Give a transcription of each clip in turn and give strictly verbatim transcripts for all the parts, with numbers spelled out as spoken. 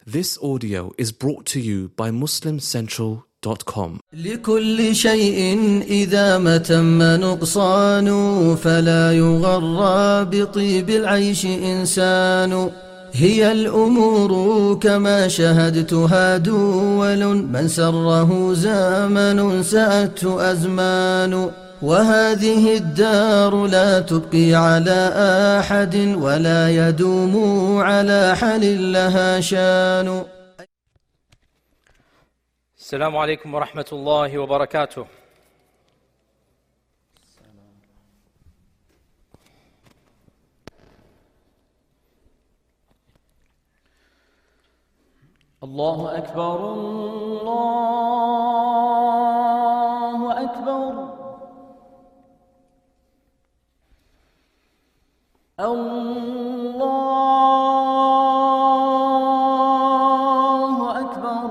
This audio is brought to you by Muslim Central dot com. لكل شيء إذا ما تم نقصان فلا يغر بطيب العيش إنسان. هي الأمور كما شهدتها دول، من سره زمن سأته أزمان. وهذه الدار لا تبقي على أحد، ولا يدوم على حال لها شان. السلام عليكم ورحمة الله وبركاته. الله أكبر الله أكبر الله أكبر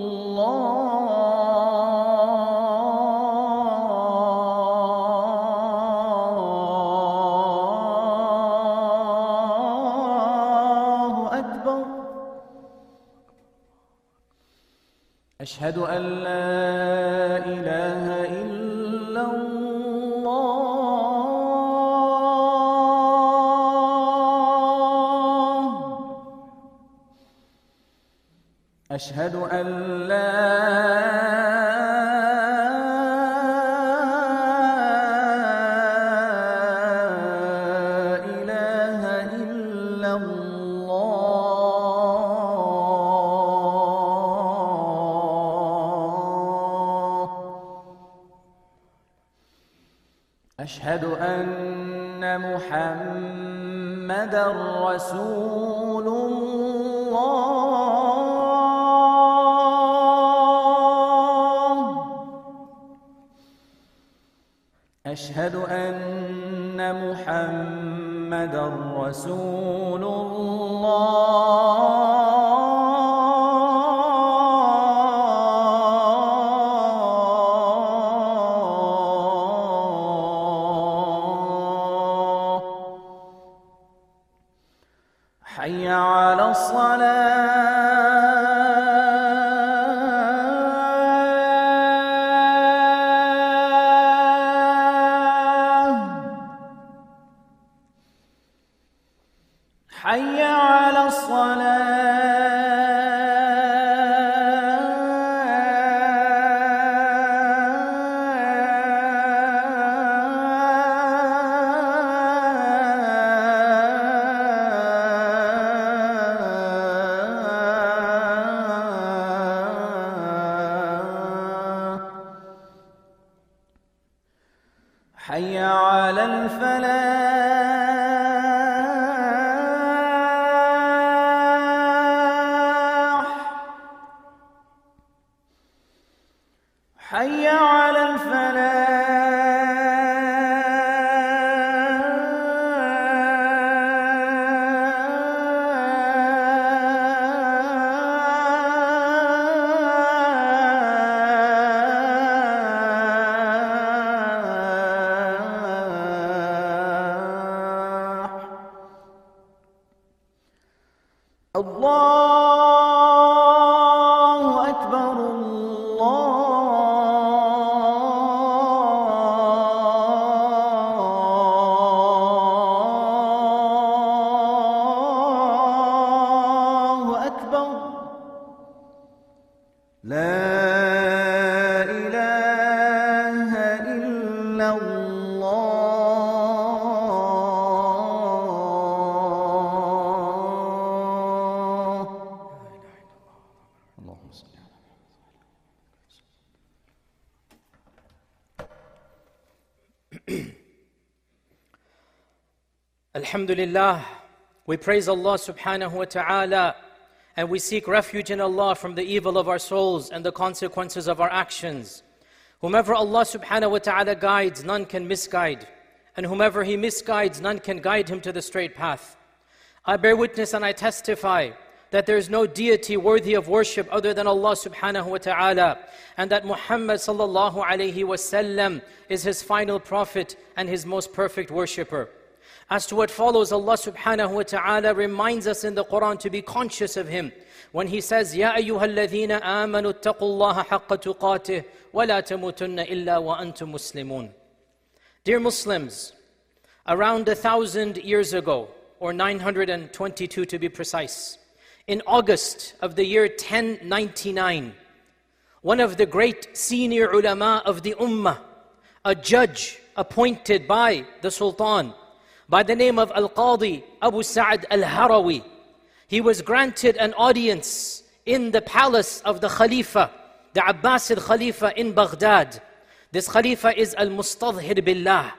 الله أكبر. أشهد أن لا إله إلا الله. أشهد أن لا إله إلا الله. أشهد أن محمدًا رسول الله. أشهد أن محمدًا رسول الله. حي على الصلاة. حي على الصلاة. حي على الفلاح. حي على الفلاح. الله أكبر الله أكبر. لا إله إلا الله. اللهم صل على Alhamdulillah, we praise Allah subhanahu wa ta'ala and we seek refuge in Allah from the evil of our souls and the consequences of our actions. Whomever Allah subhanahu wa ta'ala guides, none can misguide. And whomever He misguides, none can guide him to the straight path. I bear witness and I testify that there is no deity worthy of worship other than Allah subhanahu wa ta'ala, and that Muhammad sallallahu alayhi wa sallam is His final prophet and His most perfect worshipper. As to what follows, Allah subhanahu wa ta'ala reminds us in the Quran to be conscious of Him when He says, يَا أَيُّهَا الَّذِينَ آمَنُوا اتَّقُوا اللَّهَ حَقَّ تُقَاتِهِ وَلَا تَمُوتُنَّ إِلَّا وَأَنْتُمْ مُسْلِمُونَ. Dear Muslims, around a thousand years ago, or nine hundred twenty-two to be precise, in August of the year ten ninety-nine, one of the great senior ulama of the ummah, a judge appointed by the Sultan, by the name of Al-Qadi Abu Sa'd Al-Harawi, he was granted an audience in the palace of the Khalifa, the Abbasid Khalifa in Baghdad. This Khalifa is Al-Mustadhhir Billah.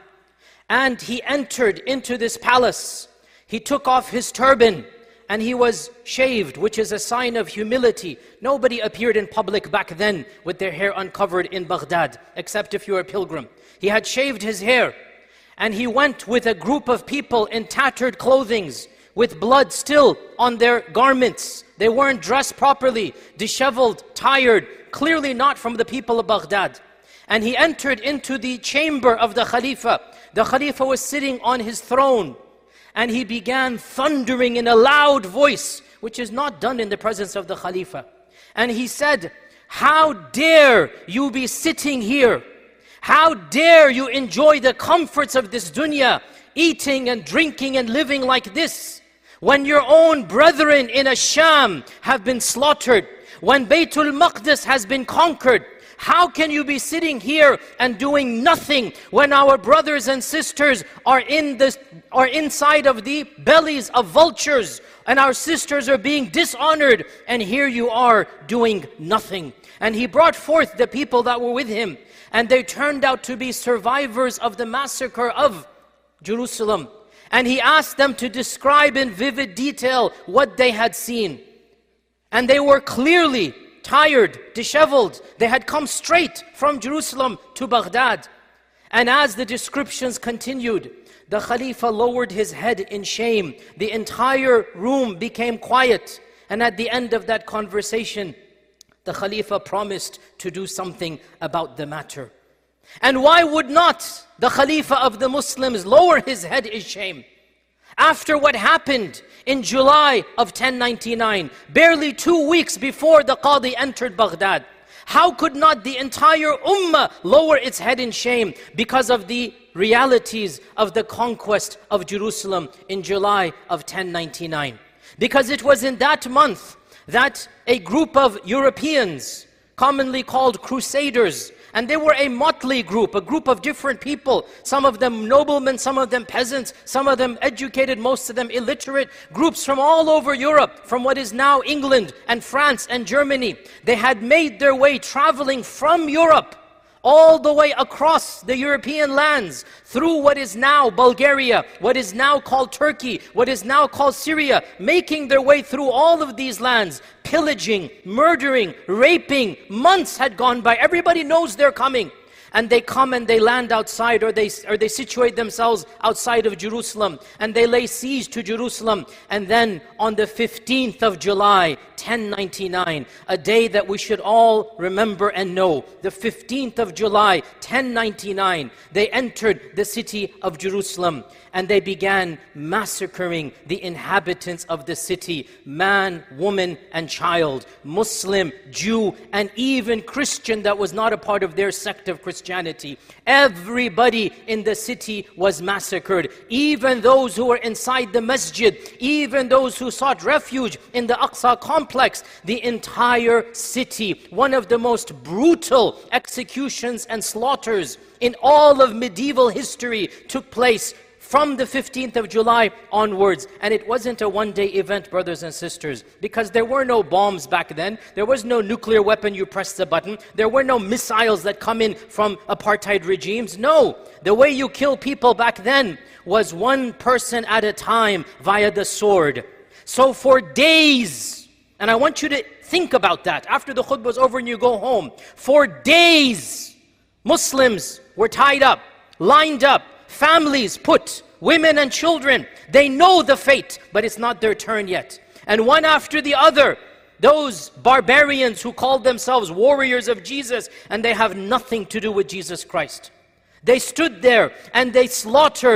And he entered into this palace. He took off his turban and he was shaved, which is a sign of humility. Nobody appeared in public back then with their hair uncovered in Baghdad, except if you were a pilgrim. He had shaved his hair. And he went with a group of people in tattered clothing, with blood still on their garments. They weren't dressed properly, disheveled, tired, clearly not from the people of Baghdad. And he entered into the chamber of the Khalifa. The Khalifa was sitting on his throne. And he began thundering in a loud voice, which is not done in the presence of the Khalifa. And he said, "How dare you be sitting here? How dare you enjoy the comforts of this dunya, eating and drinking and living like this, when your own brethren in Asham have been slaughtered, when Baytul Maqdis has been conquered? How can you be sitting here and doing nothing when our brothers and sisters are in this, are inside of the bellies of vultures, and our sisters are being dishonored, and here you are doing nothing?" And he brought forth the people that were with him, and they turned out to be survivors of the massacre of Jerusalem. And he asked them to describe in vivid detail what they had seen. And they were clearly tired, disheveled. They had come straight from Jerusalem to Baghdad. And as the descriptions continued, the Khalifa lowered his head in shame. The entire room became quiet. And at the end of that conversation, the Khalifa promised to do something about the matter. And why would not the Khalifa of the Muslims lower his head in shame? After what happened in July of ten ninety-nine, barely two weeks before the Qadi entered Baghdad, how could not the entire ummah lower its head in shame because of the realities of the conquest of Jerusalem in July of ten ninety-nine? Because it was in that month that a group of Europeans, commonly called Crusaders, and they were a motley group, a group of different people, some of them noblemen, some of them peasants, some of them educated, most of them illiterate, groups from all over Europe, from what is now England and France and Germany. They had made their way traveling from Europe all the way across the European lands, through what is now Bulgaria, what is now called Turkey, what is now called Syria, making their way through all of these lands, pillaging, murdering, raping. Months had gone by. Everybody knows they're coming. And they come and they land outside, or they, or they situate themselves outside of Jerusalem, and they lay siege to Jerusalem. And then on the fifteenth of July, ten ninety-nine, a day that we should all remember and know, the fifteenth of July, ten ninety-nine, they entered the city of Jerusalem, and they began massacring the inhabitants of the city, man, woman, and child, Muslim, Jew, and even Christian that was not a part of their sect of Christianity. Everybody in the city was massacred, even those who were inside the masjid, even those who sought refuge in the Aqsa complex. The entire city, one of the most brutal executions and slaughters in all of medieval history, took place from the fifteenth of July onwards. And it wasn't a one-day event, brothers and sisters, because there were no bombs back then. There was no nuclear weapon, you press the button. There were no missiles that come in from apartheid regimes. No, the way you kill people back then was one person at a time via the sword. So for days, and I want you to think about that after the khutbah is over and you go home, for days, Muslims were tied up, lined up, families put, women and children. They know the fate, but it's not their turn yet. And one after the other, those barbarians who called themselves warriors of Jesus, and they have nothing to do with Jesus Christ. They stood there and they slaughtered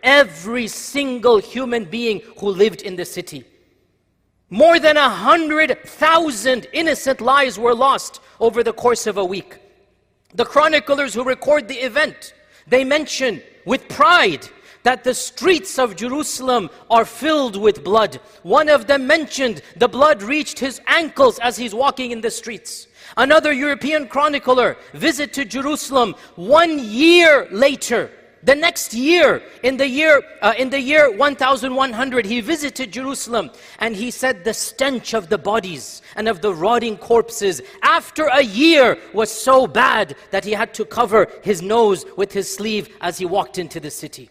every single human being who lived in the city. More than a hundred thousand innocent lives were lost over the course of a week. The chroniclers who record the event, they mention with pride that the streets of Jerusalem are filled with blood. One of them mentioned the blood reached his ankles as he's walking in the streets. Another European chronicler visited Jerusalem one year later. The next year, in the year uh, in the year one thousand one hundred, he visited Jerusalem, and he said the stench of the bodies and of the rotting corpses after a year was so bad that he had to cover his nose with his sleeve as he walked into the city.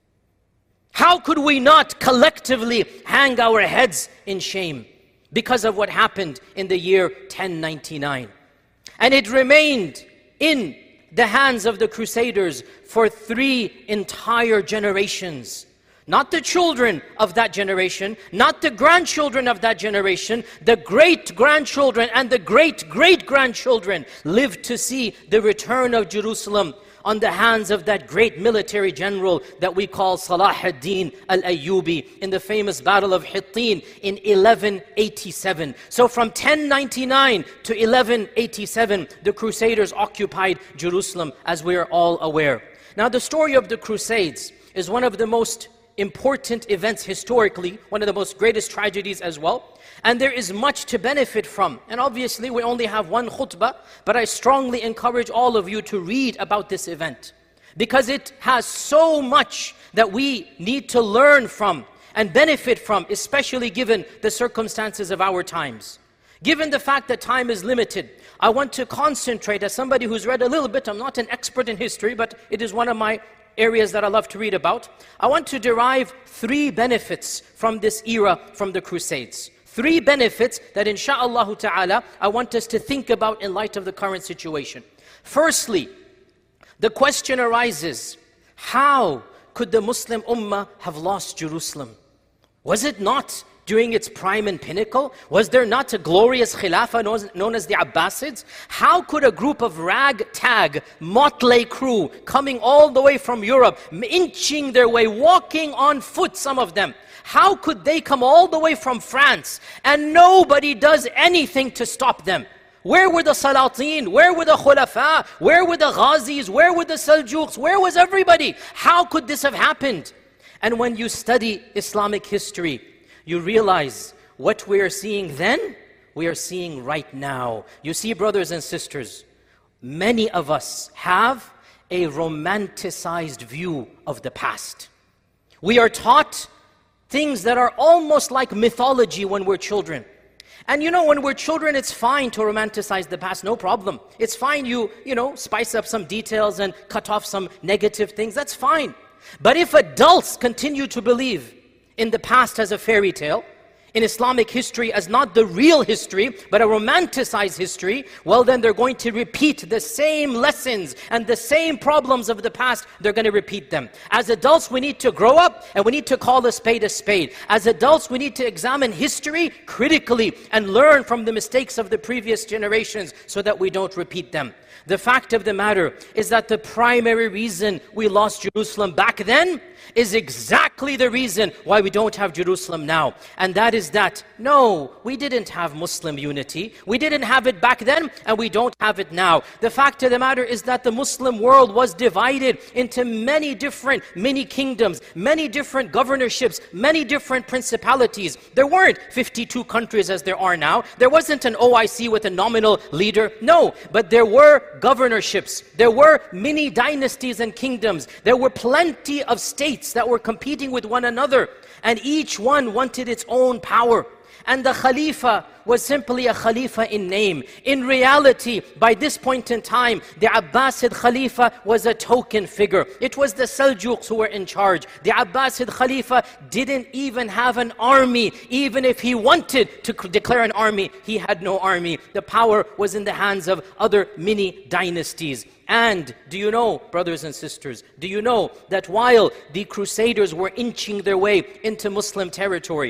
How could we not collectively hang our heads in shame because of what happened in the year ten ninety-nine? And it remained in the hands of the Crusaders for three entire generations. Not the children of that generation, not the grandchildren of that generation, the great-grandchildren and the great-great-grandchildren lived to see the return of Jerusalem on the hands of that great military general that we call Salah ad-Din al-Ayyubi in the famous Battle of Hittin in eleven eighty-seven. So from ten ninety-nine to eleven eighty-seven, the Crusaders occupied Jerusalem, as we are all aware. Now the story of the Crusades is one of the most important events historically, one of the most greatest tragedies as well. And there is much to benefit from. And obviously we only have one khutbah, but I strongly encourage all of you to read about this event, because it has so much that we need to learn from and benefit from, especially given the circumstances of our times. Given the fact that time is limited, I want to concentrate, as somebody who's read a little bit, I'm not an expert in history, but it is one of my areas that I love to read about. I want to derive three benefits from this era, from the Crusades. Three benefits that insha'Allah ta'ala I want us to think about in light of the current situation. Firstly, the question arises, how could the Muslim Ummah have lost Jerusalem? Was it not during its prime and pinnacle? Was there not a glorious Khilafah known as the Abbasids? How could a group of ragtag, motley crew coming all the way from Europe, inching their way, walking on foot, some of them, how could they come all the way from France and nobody does anything to stop them? Where were the Salatin? Where were the Khulafa? Where were the Ghazis? Where were the Seljuqs? Where was everybody? How could this have happened? And when you study Islamic history, you realize what we are seeing then, we are seeing right now. You see, brothers and sisters, many of us have a romanticized view of the past. We are taught things that are almost like mythology when we're children. And you know, when we're children, it's fine to romanticize the past, no problem. It's fine you, you know, spice up some details and cut off some negative things, that's fine. But if adults continue to believe in the past as a fairy tale, in Islamic history as not the real history, but a romanticized history, well then they're going to repeat the same lessons and the same problems of the past, they're going to repeat them. As adults, we need to grow up and we need to call a spade a spade. As adults, we need to examine history critically and learn from the mistakes of the previous generations so that we don't repeat them. The fact of the matter is that the primary reason we lost Jerusalem back then is exactly the reason why we don't have Jerusalem now. And that is that, no, we didn't have Muslim unity. We didn't have it back then, and we don't have it now. The fact of the matter is that the Muslim world was divided into many different mini-kingdoms, many different governorships, many different principalities. There weren't fifty-two countries as there are now. There wasn't an O I C with a nominal leader. No, but there were governorships. There were mini dynasties and kingdoms. There were plenty of states that were competing with one another, and each one wanted its own power. And the Khalifa was simply a Khalifa in name. In reality, by this point in time, the Abbasid Khalifa was a token figure. It was the Seljuqs who were in charge. The Abbasid Khalifa didn't even have an army. Even if he wanted to declare an army, he had no army. The power was in the hands of other mini dynasties. And do you know, brothers and sisters, do you know that while the Crusaders were inching their way into Muslim territory,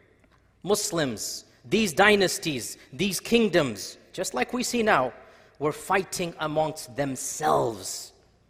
Muslims, these dynasties, these kingdoms, just like we see now, were fighting amongst themselves.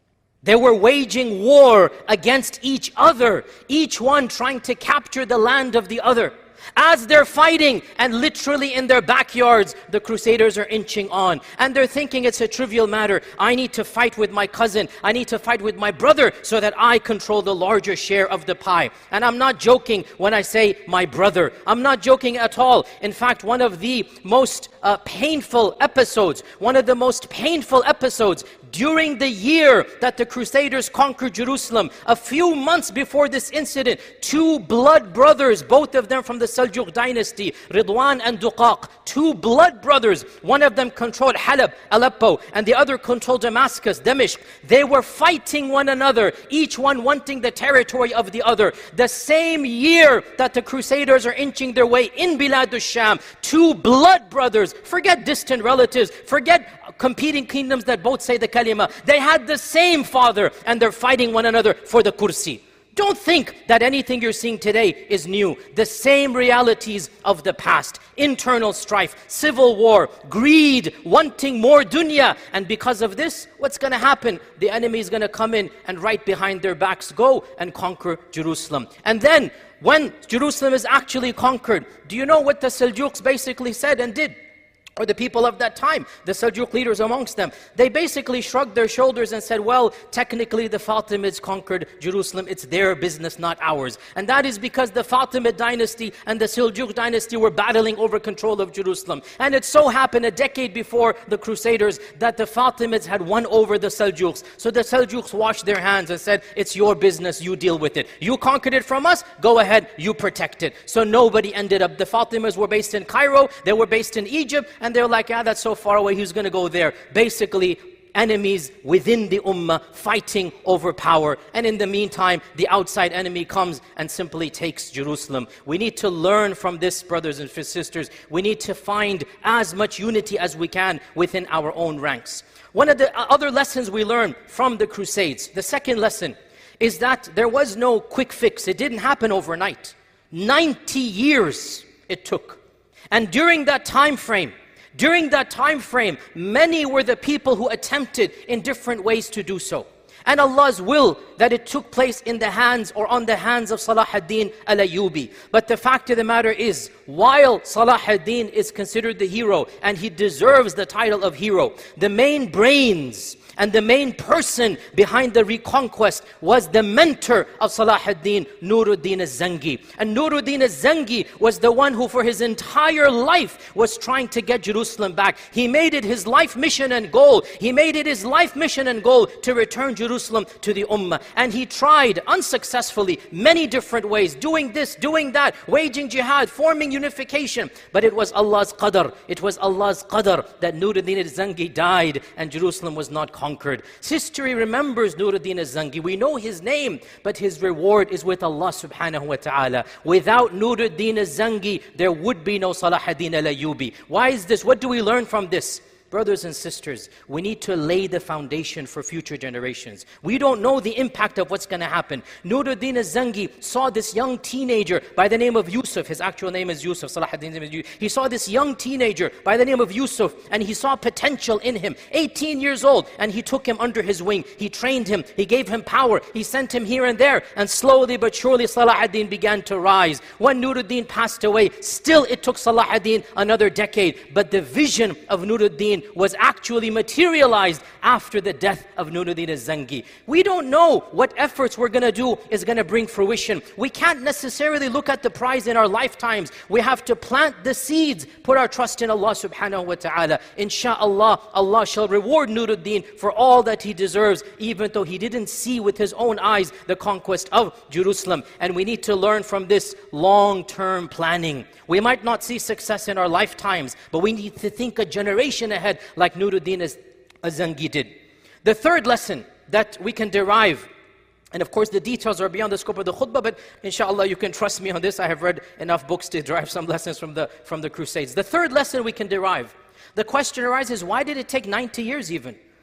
They were waging war against each other, each one trying to capture the land of the other. As they're fighting, and literally in their backyards, the Crusaders are inching on. And they're thinking it's a trivial matter. I need to fight with my cousin. I need to fight with my brother so that I control the larger share of the pie. And I'm not joking when I say my brother. I'm not joking at all. In fact, one of the most uh, painful episodes, one of the most painful episodes during the year that the Crusaders conquered Jerusalem, a few months before this incident, two blood brothers, both of them from the Seljuk dynasty, Ridwan and Duqaq, two blood brothers, one of them controlled Halab, Aleppo, and the other controlled Damascus, Damashq. They were fighting one another, each one wanting the territory of the other. The same year that the Crusaders are inching their way in Bilad al-Sham, two blood brothers, forget distant relatives, forget competing kingdoms that both say the kalima, they had the same father and they're fighting one another for the kursi. Don't think that anything you're seeing today is new. The same realities of the past. Internal strife, civil war, greed, wanting more dunya. And because of this, what's going to happen? The enemy is going to come in and right behind their backs go and conquer Jerusalem. And then, when Jerusalem is actually conquered, do you know what the Seljuks basically said and did? Or the people of that time, the Seljuk leaders amongst them, they basically shrugged their shoulders and said, well, technically the Fatimids conquered Jerusalem, it's their business, not ours. And that is because the Fatimid dynasty and the Seljuk dynasty were battling over control of Jerusalem. And it so happened a decade before the Crusaders that the Fatimids had won over the Seljuks. So the Seljuks washed their hands and said, it's your business, you deal with it. You conquered it from us, go ahead, you protect it. So nobody ended up, the Fatimids were based in Cairo, they were based in Egypt, and they're like, ah, that's so far away, who's going to go there? Basically, enemies within the ummah fighting over power. And in the meantime, the outside enemy comes and simply takes Jerusalem. We need to learn from this, brothers and sisters. We need to find as much unity as we can within our own ranks. One of the other lessons we learn from the Crusades, the second lesson, is that there was no quick fix. It didn't happen overnight. ninety years it took. And during that time frame, During that time frame, many were the people who attempted in different ways to do so. And Allah's will that it took place in the hands or on the hands of Salah ad-Din al-Ayyubi. But the fact of the matter is, while Salah ad-Din is considered the hero and he deserves the title of hero, the main brains and the main person behind the reconquest was the mentor of Salah ad-Din, Nuruddin al-Zangi. And Nuruddin al-Zangi was the one who for his entire life was trying to get Jerusalem back. He made it his life mission and goal. He made it his life mission and goal to return Jerusalem to the ummah. And he tried unsuccessfully many different ways, doing this, doing that, waging jihad, forming unification. But it was Allah's qadr. It was Allah's qadr that Nuruddin al-Zangi died and Jerusalem was not conquered. History remembers Nuruddin al-Zangi. We know his name, but his reward is with Allah subhanahu wa ta'ala. Without Nuruddin al-Zangi, there would be no Salah ad-Din al-Ayyubi. Why is this? What do we learn from this? Brothers and sisters, we need to lay the foundation for future generations. We don't know the impact of what's going to happen. Nuruddin al-Zangi saw this young teenager by the name of Yusuf. His actual name is Yusuf. Salah ad-Din's name is Yusuf. He saw this young teenager by the name of Yusuf, and he saw potential in him. eighteen years old, and he took him under his wing. He trained him. He gave him power. He sent him here and there, and slowly but surely Salah ad-Din began to rise. When Nuruddin passed away, still it took Salah ad-Din another decade, but the vision of Nuruddin was actually materialized after the death of Nuruddin al-Zangi. We don't know what efforts we're going to do is going to bring fruition. We can't necessarily look at the prize in our lifetimes. We have to plant the seeds, put our trust in Allah subhanahu wa ta'ala. Insha'Allah, Allah shall reward Nuruddin for all that he deserves, even though he didn't see with his own eyes the conquest of Jerusalem. And we need to learn from this long-term planning. We might not see success in our lifetimes, but we need to think a generation ahead like Nuruddin al-Zangi did. The third lesson that we can derive, and of course the details are beyond the scope of the khutbah, but inshallah you can trust me on this. I have read enough books to derive some lessons from the, from the Crusades. The third lesson we can derive, the question arises, why did it take ninety years even?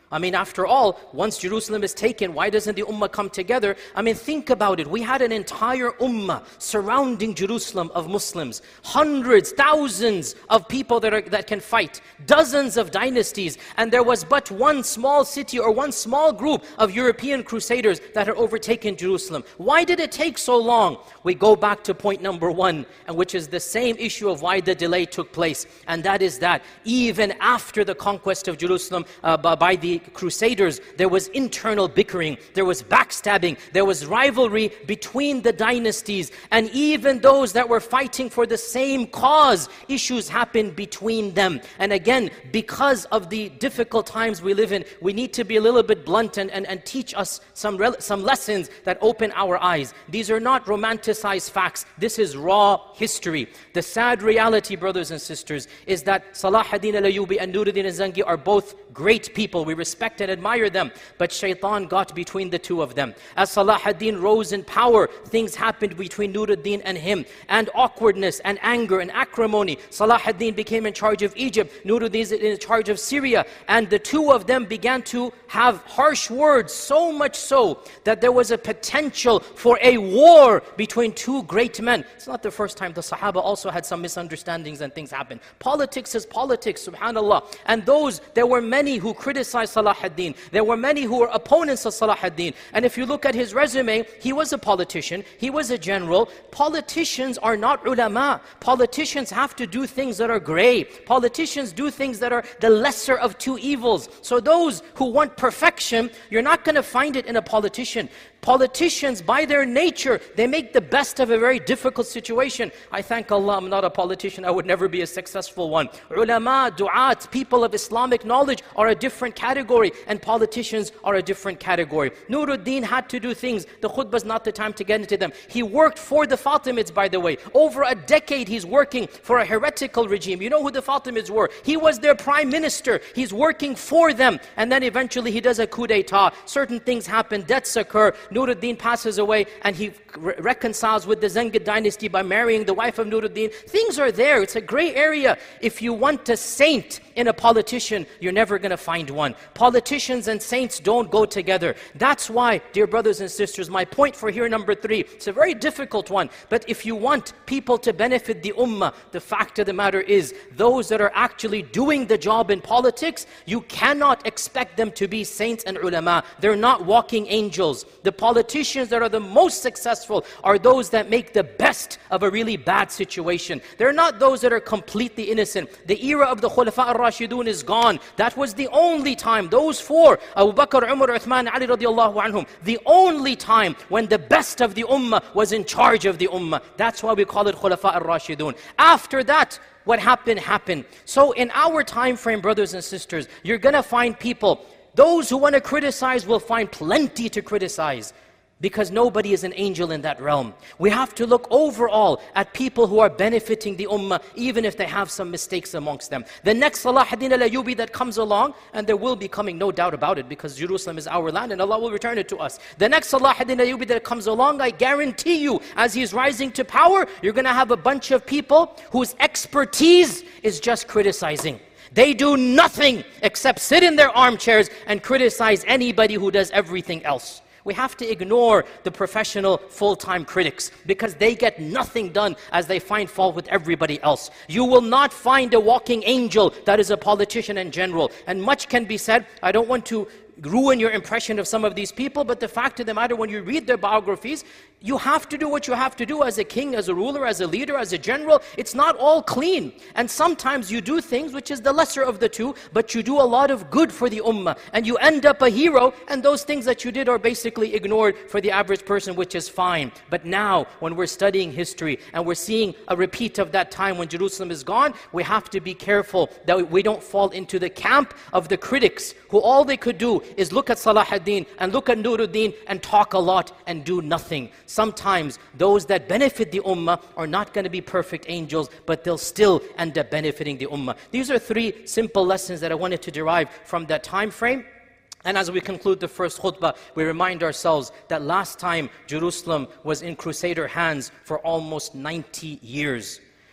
I mean, after all, once Jerusalem is taken, why doesn't the ummah come together? I mean, think about it. We had an entire ummah surrounding Jerusalem of Muslims. Hundreds, thousands of people that, are, that can fight. Dozens of dynasties. And there was but one small city or one small group of European crusaders that had overtaken Jerusalem. Why did it take so long? We go back to point number one, and which is the same issue of why the delay took place. And that is that even after the conquest of Jerusalem uh, by the Crusaders, there was internal bickering, there was backstabbing, there was rivalry between the dynasties, and even those that were fighting for the same cause, issues happened between them. And again, because of the difficult times we live in, we need to be a little bit blunt and, and, and teach us some, some lessons that open our eyes. These are not romanticized facts. This is raw history. The sad reality, brothers and sisters, is that Salah ad-Din al-Ayyubi and Nuruddin al-Zangi are both great people. We respect and admire them. But shaitan got between the two of them. As Salah ad-Din rose in power, things happened between Nuruddin and him. And awkwardness and anger and acrimony. Salah ad-Din became in charge of Egypt. Nuruddin is in charge of Syria. And the two of them began to have harsh words. So much so that there was a potential for a war between two great men. It's not the first time. The Sahaba also had some misunderstandings and things happen. Politics is politics, subhanAllah. And those, there were many who criticized Salah ad-Din. There were many who were opponents of Salah ad-Din. And if you look at his resume, he was a politician, he was a general. Politicians are not ulama. Politicians have to do things that are gray. Politicians do things that are the lesser of two evils. So those who want perfection, you're not going to find it in a politician. Politicians, by their nature, they make the best of a very difficult situation. I thank Allah I'm not a politician. I would never be a successful one. Ulama, du'at, people of Islamic knowledge are a different category, and politicians are a different category. Nuruddin had to do things. The khutbah is not the time to get into them. He worked for the Fatimids, by the way. Over a decade he's working for a heretical regime. You know who the Fatimids were? He was their prime minister. He's working for them. And then eventually he does a coup d'etat. Certain things happen, deaths occur. Nuruddin passes away and he re reconciles with the Zangid dynasty by marrying the wife of Nuruddin. Things are there. It's a gray area. If you want a saint in a politician, you're never going to find one. Politicians and saints don't go together. That's why, dear brothers and sisters, my point for here number three, it's a very difficult one, but if you want people to benefit the ummah, the fact of the matter is, those that are actually doing the job in politics, you cannot expect them to be saints and ulama. They're not walking angels. The politicians that are the most successful are those that make the best of a really bad situation. They're not those that are completely innocent. The era of the Khulafa al-Rashidun is gone. That was the only time, those four, Abu Bakr, Umar, Uthman, Ali radiallahu anhum, the only time when the best of the ummah was in charge of the ummah. That's why we call it Khulafa al-Rashidun. After that, what happened, happened. So in our time frame, brothers and sisters, you're going to find people, those who want to criticize will find plenty to criticize, because nobody is an angel in that realm. We have to look overall at people who are benefiting the ummah, even if they have some mistakes amongst them. The next Salah ad-Din al-Ayyubi that comes along, and there will be coming, no doubt about it, because Jerusalem is our land and Allah will return it to us. The next Salah ad-Din al-Ayyubi that comes along, I guarantee you, as he's rising to power, you're going to have a bunch of people whose expertise is just criticizing. They do nothing except sit in their armchairs and criticize anybody who does everything else. We have to ignore the professional full-time critics, because they get nothing done as they find fault with everybody else. You will not find a walking angel that is a politician in general. And much can be said. I don't want to ruin your impression of some of these people, but the fact of the matter, when you read their biographies, you have to do what you have to do as a king, as a ruler, as a leader, as a general. It's not all clean. And sometimes you do things which is the lesser of the two, but you do a lot of good for the ummah, and you end up a hero, and those things that you did are basically ignored for the average person, which is fine. But now, when we're studying history, and we're seeing a repeat of that time when Jerusalem is gone, we have to be careful that we don't fall into the camp of the critics, who all they could do is look at Salah ad-Din and look at Nuruddin and talk a lot and do nothing. Sometimes those that benefit the ummah are not going to be perfect angels, but they'll still end up benefiting the ummah. These are three simple lessons that I wanted to derive from that time frame. And as we conclude the first khutbah, we remind ourselves that last time Jerusalem was in Crusader hands for almost ninety years.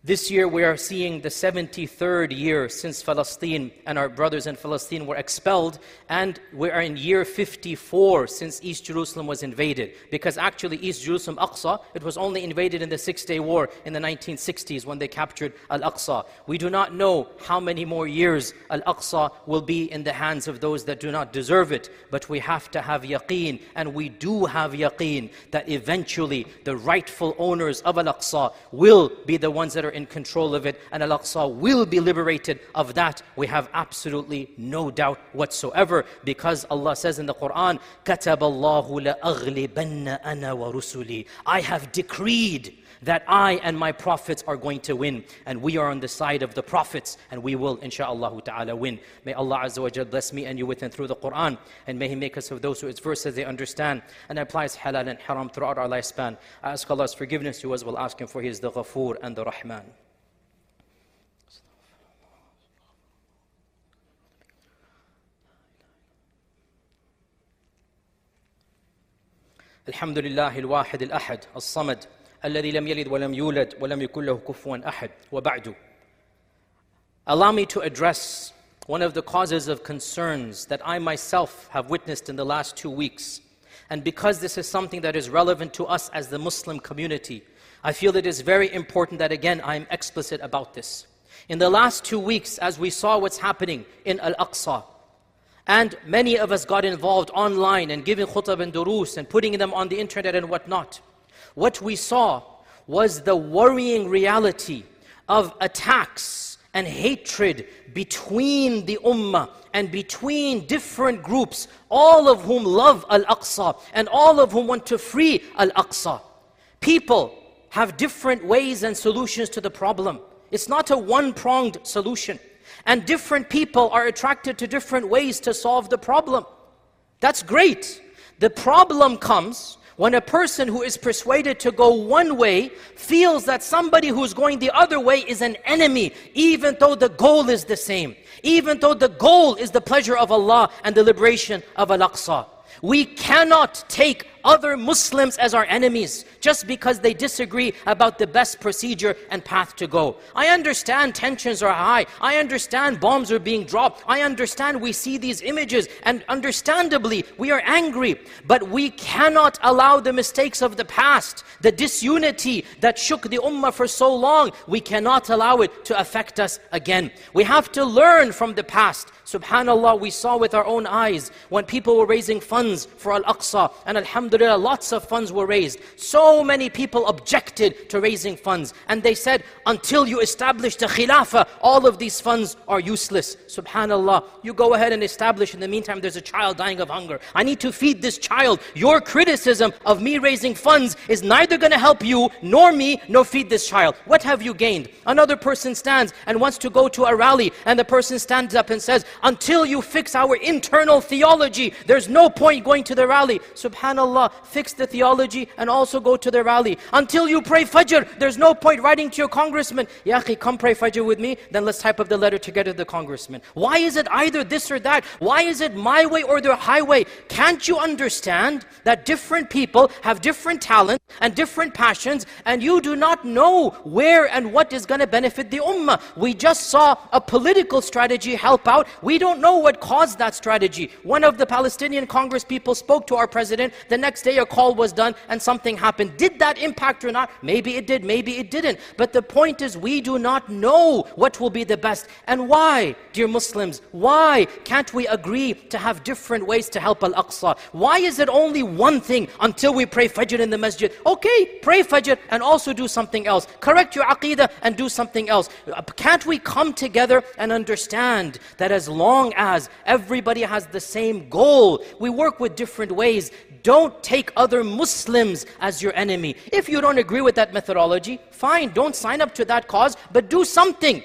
This year we are seeing the seventy-third year since Palestine and our brothers in Palestine were expelled, and we are in year fifty-four since East Jerusalem was invaded. Because actually East Jerusalem, Aqsa, it was only invaded in the Six-Day War in the nineteen sixties when they captured Al-Aqsa. We do not know how many more years Al-Aqsa will be in the hands of those that do not deserve it, but we have to have yaqeen, and we do have yaqeen that eventually the rightful owners of Al-Aqsa will be the ones that are in control of it, and Al-Aqsa will be liberated. Of that we have absolutely no doubt whatsoever, because Allah says in the Quran, كَتَبَ اللَّهُ لَأَغْلِبَنَّ أَنَا وَرُسُلِي, I have decreed that I and my prophets are going to win, and we are on the side of the prophets, and we will insha'Allah ta'ala win. May Allah Azza wa Jal bless me and you with and through the Quran, and may He make us of those who its verses they understand and applies halal and haram throughout our lifespan. I ask Allah's forgiveness, you as well ask Him, for He is the Ghafoor and the Rahman. الحمد لله الواحد الأحد الصمد الذي لم يلد ولم يولد ولم يكن له كفوا أحد وبعد. Allow me to address one of the causes of concerns that I myself have witnessed in the last two weeks. And because this is something that is relevant to us as the Muslim community, I feel it is very important that again I am explicit about this. In the last two weeks, as we saw what's happening in Al-Aqsa, and many of us got involved online and giving khutab and durus and putting them on the internet and whatnot, what we saw was the worrying reality of attacks and hatred between the ummah and between different groups, all of whom love Al-Aqsa and all of whom want to free Al-Aqsa. People have different ways and solutions to the problem. It's not a one-pronged solution. And different people are attracted to different ways to solve the problem. That's great. The problem comes when a person who is persuaded to go one way feels that somebody who's going the other way is an enemy, even though the goal is the same, even though the goal is the pleasure of Allah and the liberation of Al-Aqsa. We cannot take other Muslims as our enemies just because they disagree about the best procedure and path to go. I understand tensions are high. I understand bombs are being dropped. I understand we see these images, and understandably we are angry. But we cannot allow the mistakes of the past, the disunity that shook the ummah for so long, we cannot allow it to affect us again. We have to learn from the past. Subhanallah, we saw with our own eyes when people were raising funds for Al-Aqsa, and alhamdulillah, lots of funds were raised. So many people objected to raising funds, and they said, until you establish the Khilafah, all of these funds are useless. Subhanallah, you go ahead and establish. In the meantime, there's a child dying of hunger. I need to feed this child. Your criticism of me raising funds is neither going to help you, nor me, nor feed this child. What have you gained? Another person stands and wants to go to a rally, and the person stands up and says, until you fix our internal theology, there's no point going to the rally. Subhanallah, fix the theology and also go to the rally. Until you pray Fajr, there's no point writing to your congressman, Ya akhi, come pray Fajr with me, then let's type up the letter together to the congressman. Why is it either this or that? Why is it my way or the highway? Can't you understand that different people have different talents and different passions, and you do not know where and what is going to benefit the ummah? We just saw a political strategy help out. We don't know what caused that strategy. One of the Palestinian Congress people spoke to our president. The next day a call was done and something happened. Did that impact or not? Maybe it did, maybe it didn't. But the point is, we do not know what will be the best. And why, dear Muslims, why can't we agree to have different ways to help Al-Aqsa? Why is it only one thing until we pray Fajr in the masjid? Okay, pray Fajr and also do something else. Correct your aqeedah and do something else. Can't we come together and understand that as long as everybody has the same goal, we work with different ways. Don't take other Muslims as your enemy. If you don't agree with that methodology, fine, don't sign up to that cause, but do something.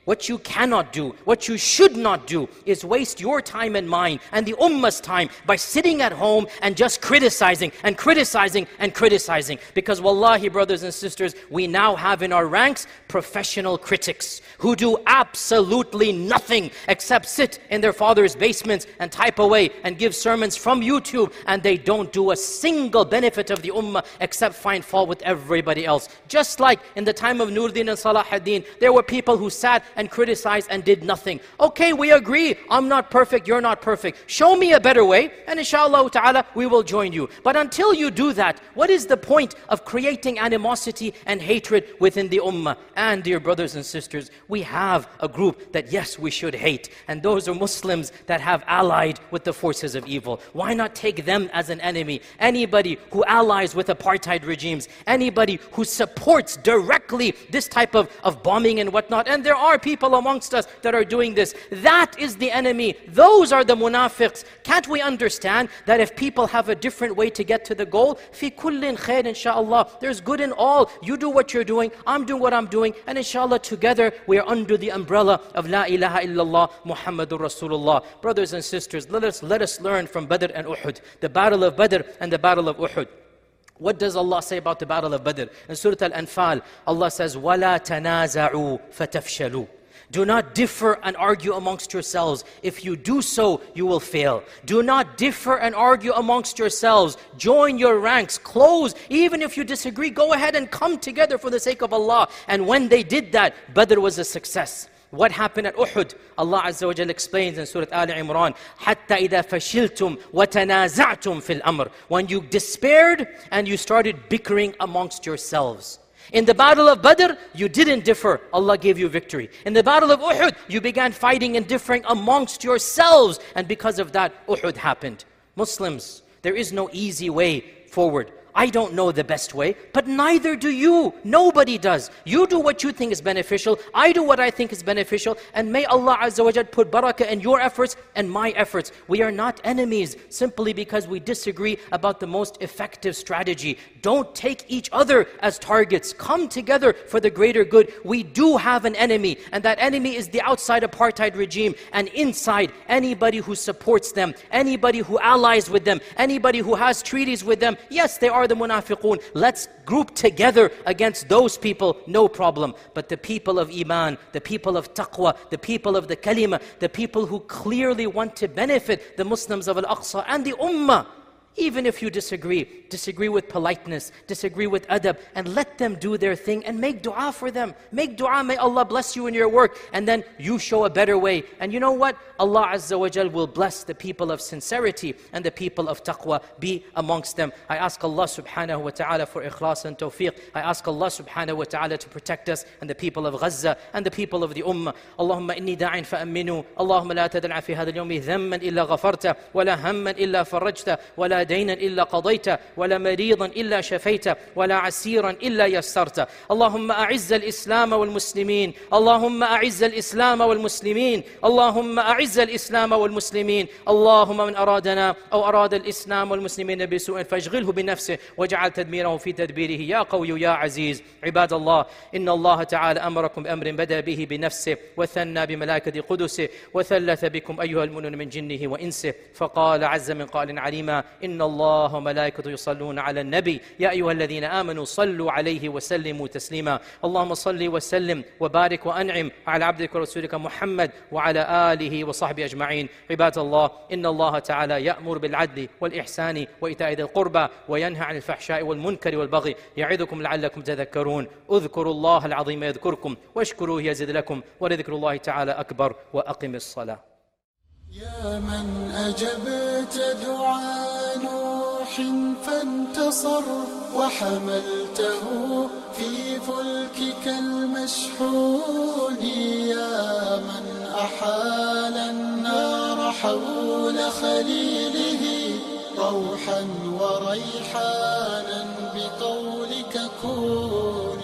What you cannot do, what you should not do, is waste your time and mine and the ummah's time by sitting at home and just criticizing and criticizing and criticizing. Because wallahi, brothers and sisters, we now have in our ranks professional critics who do absolutely nothing except sit in their father's basements and type away and give sermons from YouTube, and they don't do a single benefit of the ummah except find fault with everybody else. Just like in the time of Nuruddin and Salah ad-Din, there were people who sat and criticized and did nothing. Okay, we agree, I'm not perfect, you're not perfect. Show me a better way, and inshallah ta'ala, we will join you. But until you do that, what is the point of creating animosity and hatred within the ummah? And dear brothers and sisters, we have a group that yes, we should hate, and those are Muslims that have allied with the forces of evil. Why not take them as an enemy? Anybody who allies with apartheid regimes, anybody who supports directly this type of, of bombing and whatnot, and there are people amongst us that are doing this, that is the enemy. Those are the munafiqs. Can't we understand that if people have a different way to get to the goal, fi kullin khair insha'Allah, there's good in all. You do what you're doing, I'm doing what I'm doing, and inshallah together we are under the umbrella of La ilaha illallah Muhammadur Rasulullah. Brothers and sisters, let us, let us learn from Badr and Uhud, the battle of Badr and the battle of Uhud. What does Allah say about the battle of Badr? In Surah Al-Anfal, Allah says, وَلَا تَنَازَعُوا فَتَفْشَلُوا. Do not differ and argue amongst yourselves. If you do so, you will fail. Do not differ and argue amongst yourselves. Join your ranks, close. Even if you disagree, go ahead and come together for the sake of Allah. And when they did that, Badr was a success. What happened at Uhud? Allah Azza wa Jalla explains in Surah Al Imran, حَتَّى إِذَا فَشِلْتُمْ وَتَنَازَعْتُمْ فِي الْأَمْرِ. When you despaired and you started bickering amongst yourselves. In the battle of Badr, you didn't differ, Allah gave you victory. In the battle of Uhud, you began fighting and differing amongst yourselves, and because of that, Uhud happened. Muslims, there is no easy way forward. I don't know the best way, but neither do you. Nobody does. You do what you think is beneficial. I do what I think is beneficial. And may Allah Azza wa Jalla put barakah in your efforts and my efforts. We are not enemies simply because we disagree about the most effective strategy. Don't take each other as targets. Come together for the greater good. We do have an enemy, and that enemy is the outside apartheid regime, and inside anybody who supports them, anybody who allies with them, anybody who has treaties with them. Yes, they are the munafiqun. Let's group together against those people, no problem. But the people of Iman, the people of Taqwa, the people of the Kalima, the people who clearly want to benefit the Muslims of Al-Aqsa and the Ummah, even if you disagree, disagree with politeness, disagree with adab, and let them do their thing and make dua for them. Make dua, may Allah bless you in your work, and then you show a better way. And you know what? Allah Azza wa Jal will bless the people of sincerity and the people of taqwa. Be amongst them. I ask Allah subhanahu wa ta'ala for ikhlas and tawfiq. I ask Allah subhanahu wa ta'ala to protect us and the people of Gaza and the people of the Ummah. Allahumma inni da'in fa'amminu. Allahumma la tad'a fi hadha al-yawmi dhamman illa ghafarta, wa la hamman illa farajta, wa la دينا إلا قضيت ولا مريضا إلا شفيت ولا عسيرا إلا يسرت. اللهم أعز الإسلام والمسلمين. اللهم أعز الإسلام والمسلمين. اللهم أعز الإسلام والمسلمين. اللهم من أرادنا أو أراد الإسلام والمسلمين بسوء فاشغله بنفسه واجعل تدميره في تدبيره يا قوي يا عزيز. عباد الله، إن الله تعالى أمركم بأمر بدأ به بنفسه وثنى بملائكة قدسه وثلث بكم أيها المؤمنون من جنه وإنسه، فقال عز من قائل عليما إن الله وملائكته يصلون على النبي يا أيها الذين آمنوا صلوا عليه وسلموا تسليما. اللهم صل وسلم وبارك وأنعم على عبدك ورسولك محمد وعلى آله وصحبه أجمعين. عباد الله، إن الله تعالى يأمر بالعدل والإحسان وإيتاء ذي القربى وينهى عن الفحشاء والمنكر والبغي يعظكم لعلكم تذكرون. اذكروا الله العظيم يذكركم واشكروه يزد لكم ولذكر الله تعالى أكبر وأقم الصلاة. يا من أجبت دعاء نوح فانتصر وحملته في فلكك المشحون، يا من أحال النار حول خليله روحا وريحانا بقولك كون.